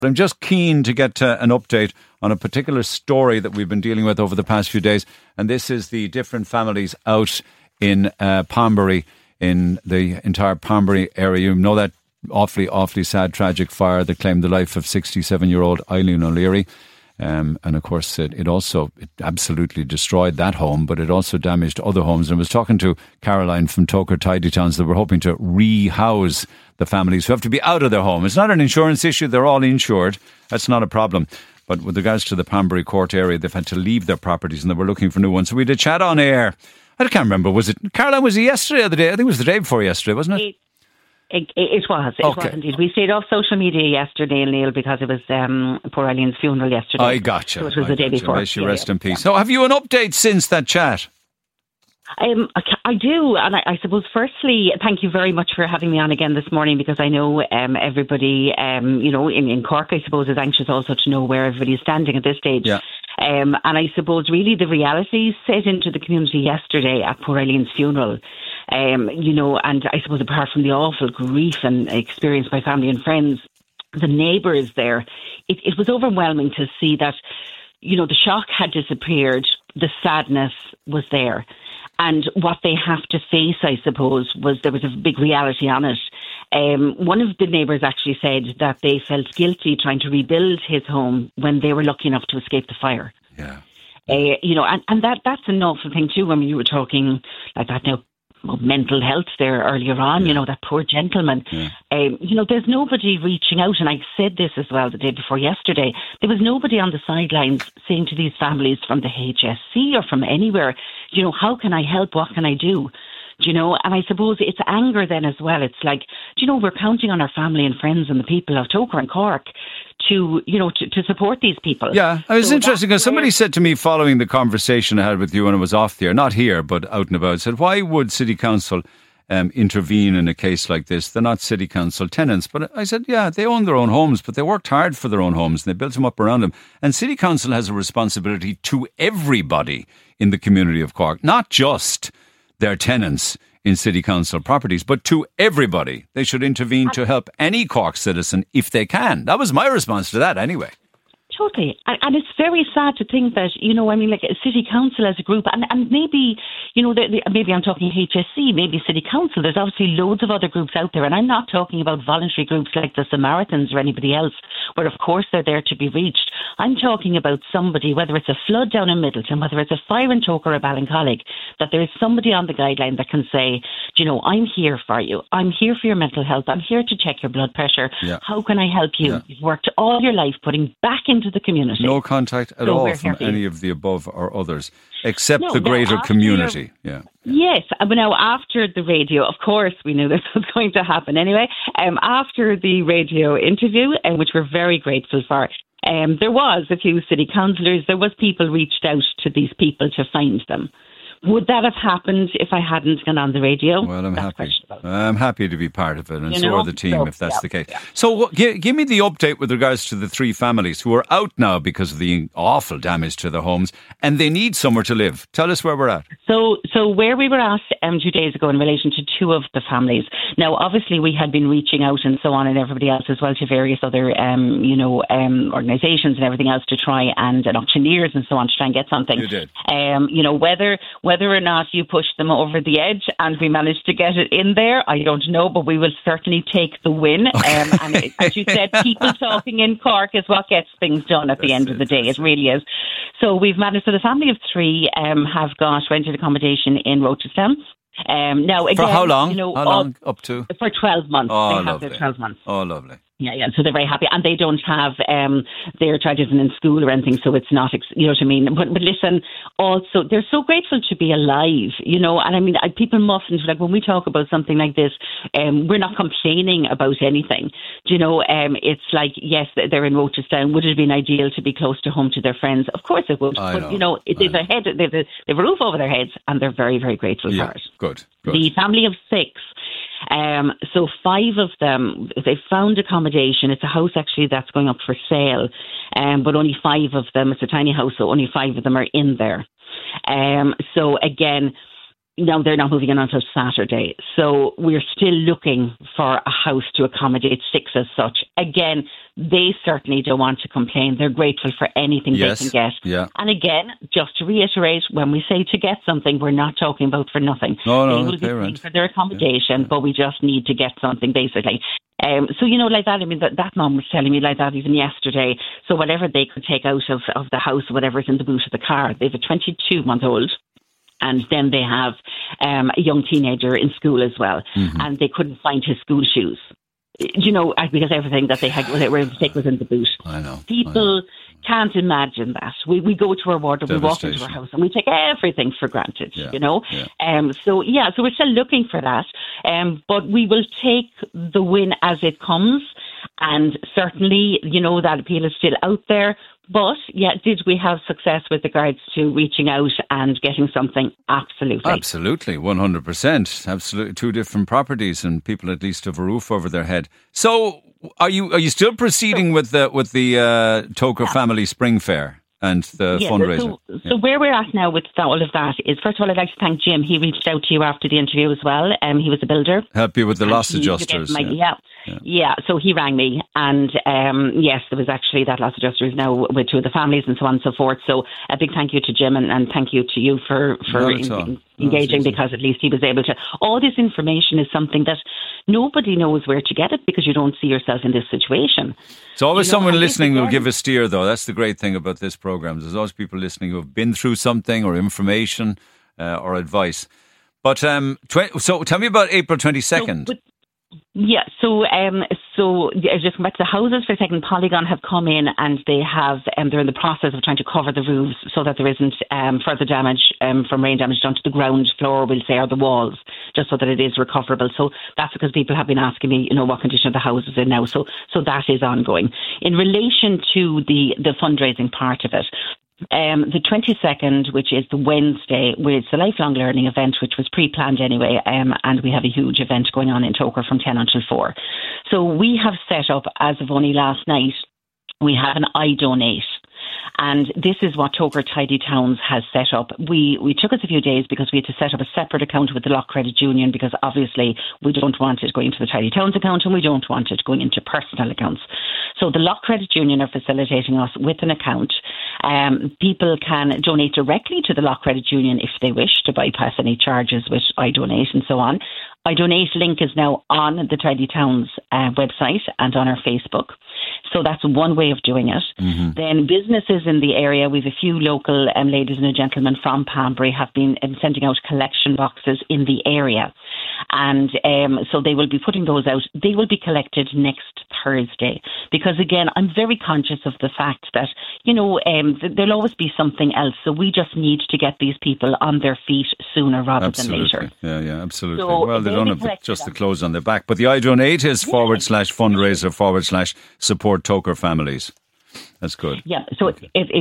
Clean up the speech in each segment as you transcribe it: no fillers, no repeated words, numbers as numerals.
I'm just keen to get an update on a particular story that we've been dealing with over the past few days, and this is the different families out in Palmbury, in the entire Palmbury area. You know that awfully sad, tragic fire that claimed the life of 67-year-old Eileen O'Leary. And of course, it absolutely destroyed that home, but it also damaged other homes. And I was talking to Caroline from Toker Tidy Towns that we're hoping to rehouse the families who have to be out of their home. It's not an insurance issue. They're all insured. That's not a problem. But with regards to the Palmbury Court area, they've had to leave their properties and they were looking for new ones. So we did chat on air. I can't remember. Was it, Caroline, was it yesterday or the day? I think it was the day before yesterday, wasn't it? It was indeed. We stayed off social media yesterday, Neil, because it was poor Eileen's funeral yesterday. I gotcha. So it was the day before. May she rest in peace. So have you an update since that chat? I do, and I suppose firstly, thank you very much for having me on again this morning, because I know everybody, in Cork, I suppose, is anxious also to know where everybody is standing at this stage. Yeah. And I suppose really the reality set into the community yesterday at poor Eileen's funeral. And I suppose apart from the awful grief and experience by family and friends, the neighbours there, it was overwhelming to see that, the shock had disappeared, the sadness was there. And what they have to face, I suppose, was there was a big reality on it. One of the neighbours actually said that they felt guilty trying to rebuild his home when they were lucky enough to escape the fire. Yeah. And that's an awful thing too. I mean, you were talking like that now, mental health there earlier on, that poor gentleman. Yeah. There's nobody reaching out, and I said this as well the day before yesterday, there was nobody on the sidelines saying to these families from the HSC or from anywhere, how can I help, what can I do? And I suppose it's anger then as well. It's like, we're counting on our family and friends and the people of Toker and Cork to support these people. Yeah, it was interesting because somebody said to me following the conversation I had with you when I was off there, not here, but out and about, said, why would City Council intervene in a case like this? They're not City Council tenants. But I said, yeah, they own their own homes, but they worked hard for their own homes and they built them up around them. And City Council has a responsibility to everybody in the community of Cork, not just their tenants in City Council properties, but to everybody. They should intervene to help any Cork citizen if they can. That was my response to that anyway. Totally. And it's very sad to think that, like a City Council as a group, and maybe, maybe I'm talking HSC, maybe City Council, there's obviously loads of other groups out there, and I'm not talking about voluntary groups like the Samaritans or anybody else, where of course they're there to be reached. I'm talking about somebody, whether it's a flood down in Middleton, whether it's a fire in Toker or Ballincollig, that there is somebody on the guideline that can say, I'm here for you. I'm here for your mental health. I'm here to check your blood pressure. Yeah. How can I help you? Yeah. You've worked all your life putting back into the community. No contact at all from any of the above or others, except the greater community. Yeah. Yes, but now after the radio, of course, we knew this was going to happen anyway. After the radio interview, which we're very grateful for, there was a few city councillors, there was people reached out to these people to find them. Would that have happened if I hadn't gone on the radio? Well, I'm happy. I'm happy to be part of it, and so are the team, if that's the case. Yeah. So give me the update with regards to the three families who are out now because of the awful damage to their homes, and they need somewhere to live. Tell us where we're at. So where we were at 2 days ago in relation to two of the families. Now, obviously, we had been reaching out and so on, and everybody else as well, to various other, organisations and everything else to try, and auctioneers and so on, to try and get something. You did. Whether or not you pushed them over the edge and we managed to get it in there, I don't know, but we will certainly take the win. Okay. And as you said, people talking in Cork is what gets things done at the end of the day. It really is. So we've managed. So the family of three have got rented accommodation in Rochestown. Now again, for how long? How long? Up to? For 12 months. Oh, they lovely. have their 12 months. Oh, lovely. Yeah. So they're very happy, and they don't have their child isn't in school or anything, so it's not, you know what I mean. But listen, also they're so grateful to be alive, and I mean, people mustn't, like when we talk about something like this, we're not complaining about anything. It's like, yes, they're in Rochestown. Would it have been ideal to be close to home to their friends? Of course it would. They've a roof over their heads, and they're very, very grateful for it. Good. The family of six. So 5 of them, they found accommodation. It's a house actually that's going up for sale, but only 5 of them, it's a tiny house, so only 5 of them are in there. So again, No, they're not moving in until Saturday. So we're still looking for a house to accommodate 6 as such. Again, they certainly don't want to complain. They're grateful for anything they can get. Yeah. And again, just to reiterate, when we say to get something, we're not talking about for nothing. No, they will be paying for their accommodation, but we just need to get something, basically. So, like that, I mean, that mum was telling me like that even yesterday. So whatever they could take out of the house, whatever's in the boot of the car, they have a 22-month-old. And then they have a young teenager in school as well. And they couldn't find his school shoes. Because everything that they were able to take was in the boot. I know. People can't imagine that. We go to our wardrobe, we walk into our house, and we take everything for granted, Yeah. So we're still looking for that. But we will take the win as it comes. And certainly, that appeal is still out there. But, did we have success with regards to reaching out and getting something? Absolutely. Absolutely, 100%. Absolutely, 2 different properties and people at least have a roof over their head. So, are you still proceeding with the Toker Family Spring Fair and the fundraiser? So where we're at now with all of that is, first of all, I'd like to thank Jim. He reached out to you after the interview as well. He was a builder. Help you with the loss adjusters. So he rang me, and yes, there was actually that loss adjuster is now with 2 of the families and so on and so forth. So a big thank you to Jim, and thank you to you for engaging, because at least he was able to. All this information is something that nobody knows where to get it, because you don't see yourself in this situation. There's always someone listening who will give a steer, though. That's the great thing about this program. There's always people listening who have been through something or information or advice. But so tell me about April 22nd. Just come back to the houses for a second. Polygon have come in, and they're in the process of trying to cover the roofs so that there isn't further damage from rain damage done to the ground floor, we'll say, or the walls, just so that it is recoverable. So that's because people have been asking me, what condition the houses are in now. So that is ongoing. In relation to the fundraising part of it, the 22nd, which is the Wednesday, it's a lifelong learning event, which was pre-planned anyway, and we have a huge event going on in Toker from 10 until 4. So we have set up, as of only last night, we have an I Donate. And this is what Toker Tidy Towns has set up. We took us a few days because we had to set up a separate account with the Lock Credit Union, because obviously we don't want it going into the Tidy Towns account, and we don't want it going into personal accounts. So the Lock Credit Union are facilitating us with an account. People can donate directly to the Lock Credit Union if they wish, to bypass any charges with I Donate and so on. I Donate link is now on the Tidy Towns website and on our Facebook. So that's one way of doing it. Mm-hmm. Then businesses in the area, we have a few local ladies and gentlemen from Pambury have been sending out collection boxes in the area. And so they will be putting those out. They will be collected next Thursday, because again, I'm very conscious of the fact that, there'll always be something else. So we just need to get these people on their feet sooner rather than later. Yeah, absolutely. So well, they don't have just the clothes on their back, but the I Donate is / fundraiser / support Toker families. That's good. Yeah. So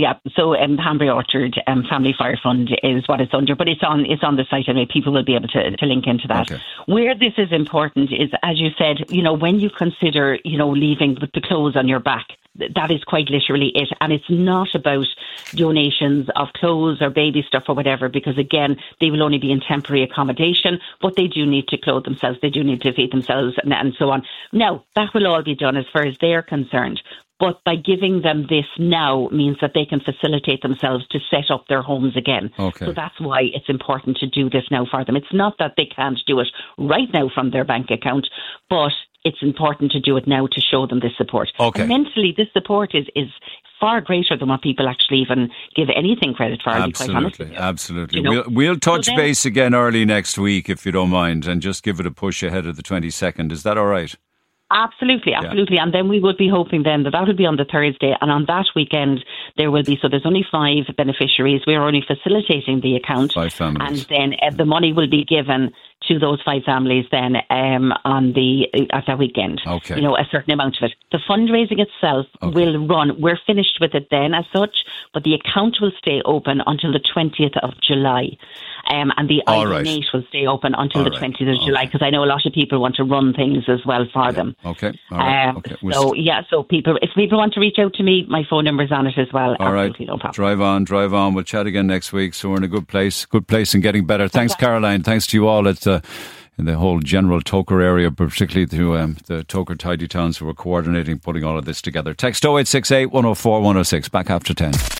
Pambury Orchard Family Fire Fund is what it's under, but it's on the site anyway. People will be able to link into that. Okay. Where this is important is, as you said, when you consider, leaving with the clothes on your back, that is quite literally it. And it's not about donations of clothes or baby stuff or whatever, because again, they will only be in temporary accommodation, but they do need to clothe themselves. They do need to feed themselves and so on. Now, that will all be done as far as they're concerned. But by giving them this now means that they can facilitate themselves to set up their homes again. Okay. So that's why it's important to do this now for them. It's not that they can't do it right now from their bank account, but it's important to do it now to show them this support. Okay. And mentally, this support is far greater than what people actually even give anything credit for. Absolutely. We'll touch base again early next week, if you don't mind, and just give it a push ahead of the 22nd. Is that all right? Absolutely. Yeah. And then we would be hoping then that will be on the Thursday, and on that weekend there will be, so there's only 5 beneficiaries. We're only facilitating the account. 5 families. And then the money will be given to those 5 families then at that weekend. Okay. A certain amount of it. The fundraising itself will run. We're finished with it then as such, but the account will stay open until the 20th of July. And the All Ivy right. Mate will stay open until the 20th of July, because I know a lot of people want to run things as well for them. Okay. All right. Okay. So if people want to reach out to me, my phone number is on it as well. All right. Absolutely no problem. Drive on. We'll chat again next week. So we're in a good place and getting better. Thanks, Caroline. Thanks to you all in the whole general Toker area, but particularly to the Toker Tidy Towns who are coordinating, putting all of this together. Text 0868 104 106. Back after 10.